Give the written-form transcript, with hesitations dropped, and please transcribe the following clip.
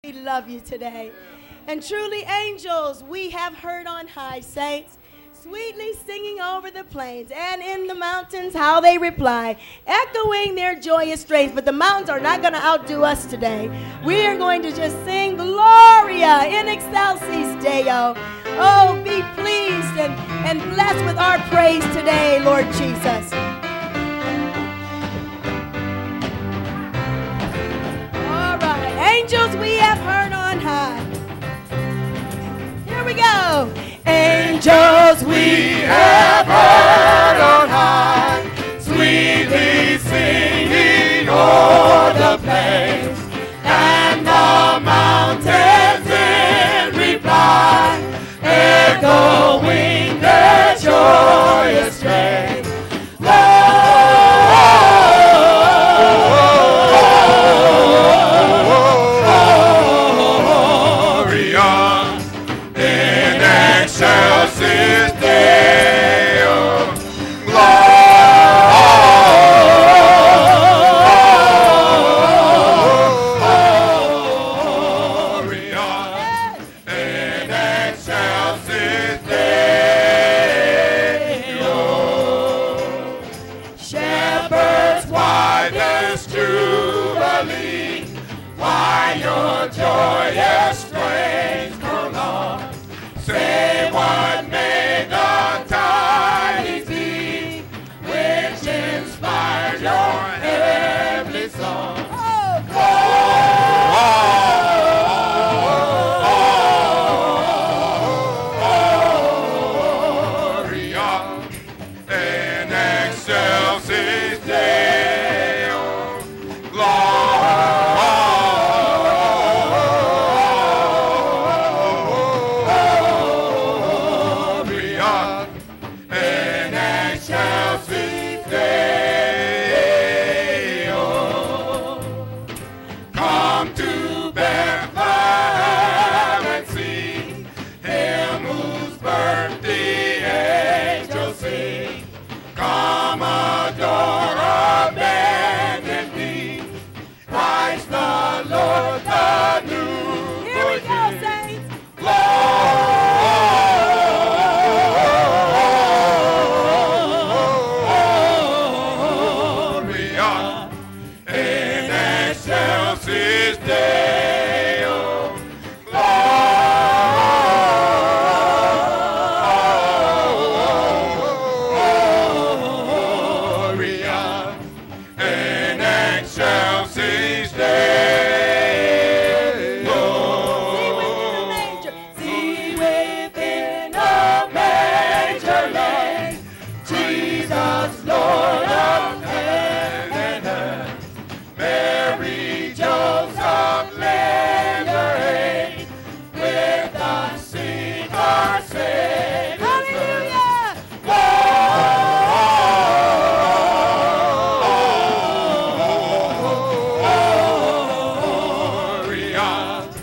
We love you today. And truly, angels, we have heard on high, saints, sweetly singing over the plains and in the mountains how they reply, echoing their joyous strains. But the mountains are not going to outdo us today. We are going to just sing Gloria in excelsis Deo. Oh, be pleased and blessed with our praise today, Lord Jesus. All right, angels, we have heard on high. Here we go. Angels we have heard on high, sweetly singing o'er the plains, and the mountains in reply, echoing their joyous strain. Excelsis Deo, Gloria in excelsis Deo. Shepherds, why this jubilee? Why your joyous strains prolong? Say what may the tidings be, which inspired your heavenly song. Gloria in excelsis Deo, Gloria in excelsis Deo. Come to Bethlehem and see him whose birth the angels sing. Come adore abundantly Christ the Lord, the new. Here we go, saints. Gloria in excelsis Deo, Gloria in excelsis Deo. See within a manger lay Jesus, Lord of heaven and earth. Mary, Joseph, lend your aid. With us sing our Savior's birth. Hallelujah! Gloria